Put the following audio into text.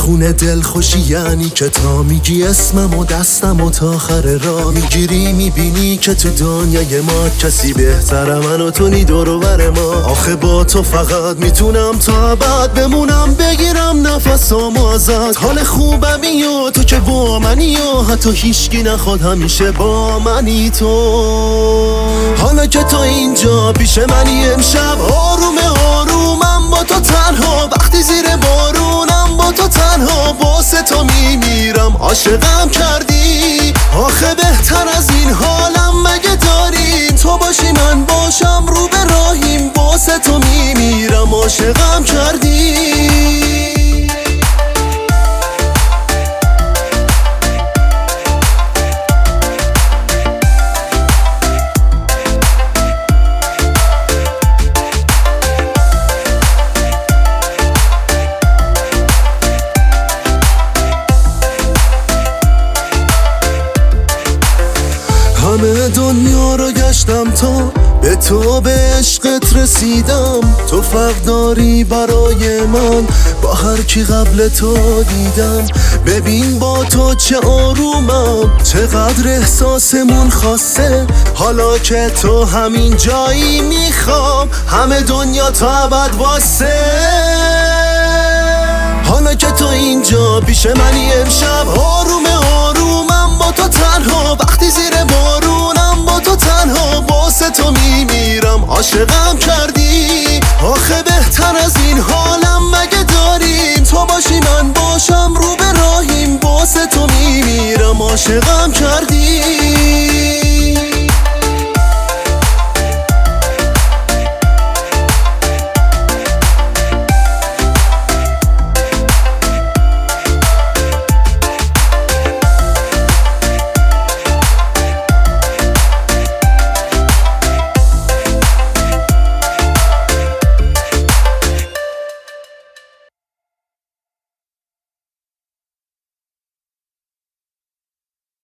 خونه دل خوشی یعنی که تا میگی اسمم و دستم و تا آخر راه میگیری میبینی که تو دنیای ما کسی بهتره من و تو نی دور و بر ما. آخه با تو فقط میتونم تا ابد بمونم بگیرم نفسامو ازت. حال خوبم و تو که با منی و حتی هیچکی نخواد همیشه با منی تو. حالا که تو اینجا پیش منی امشب آرومم با تو تنها. وقتی زیر بارونم با تو تنها واسه تو میمیرم عاشقم کردی. آخه بهتر از این حالم مگه داری؟ تو باشی من باشم رو به راهیم واسه تو میمیرم عاشقم کردی. همه دنیا رو گشتم تا به تو به عشقت رسیدم. تو فرق داری برای من با هر کی قبل تو دیدم. ببین با تو چه آرومم چقدر احساسمون خاصه. حالا که تو همین جایی میخوام همه دنیا تا ابد واسه. حالا که تو اینجا پیش منی امشب آرومم با تو تنها. وقتی زیر بارونم با تو تنها واسه تو میمیرم عاشقم کردی. آخه بهتر از این حالم مگه داریم؟ تو باشی من باشم رو به راهیم واسه تو میمیرم عاشقم کردی.